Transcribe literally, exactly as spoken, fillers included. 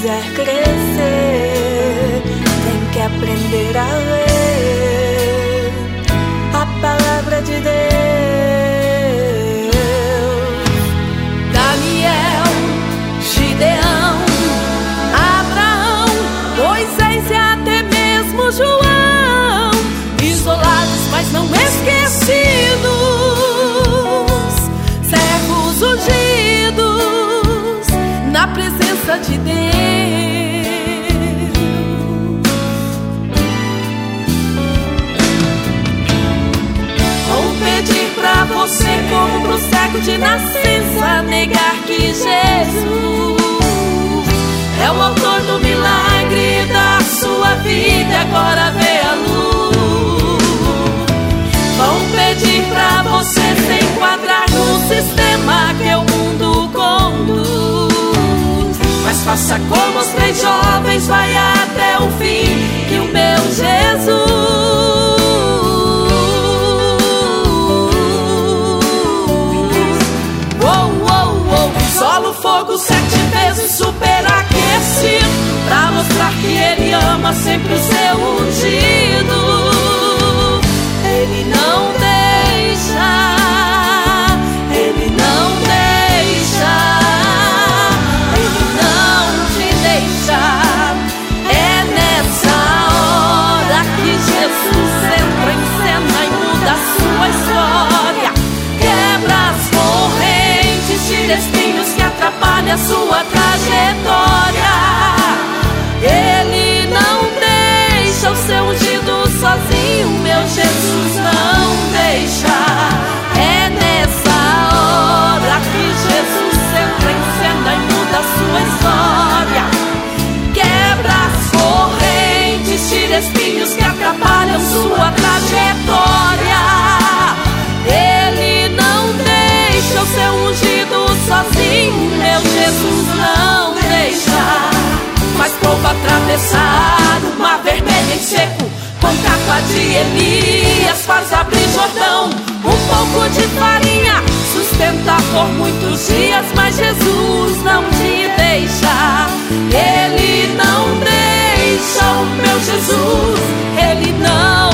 quiser crescer, tem que aprender a ler a palavra de Deus. Daniel, Gideão, Abraão, Moisés e até mesmo João, isolados, mas não esquecidos, servos ungidos na presença de Deus. Vou pedir pra você, como pro cego de nascença, negar que Jesus é o autor do milagre da sua vida, agora vê a luz. Vão pedir pra você se enquadrar no sistema que o mundo conduz, mas faça como os três jovens, vai até o fim, que o meu Jesus solo, fogo, sete vezes superaquecido, pra mostrar que Ele ama sempre o seu ungido. Ele não deixa, Ele não deixa, Ele não te deixa. É nessa hora que Jesus entra em cena e muda a sua história, quebra as correntes, tira espinhos que atrapalham a sua trajetória. Ele não deixa o seu ungido sozinho, meu Jesus não deixa. É nessa hora que Jesus entra em cena e muda a sua história, quebra as correntes, tira espinhos que atrapalham sua trajetória. Ele não deixa o seu ungido sozinho, meu Jesus não deixa. Faz povo atravessar o mar vermelho em seco, com capa de Elias faz abrir Jordão. Um pouco de farinha sustenta por muitos dias, mas Jesus não te deixa. Ele não deixa, o meu Jesus, Ele não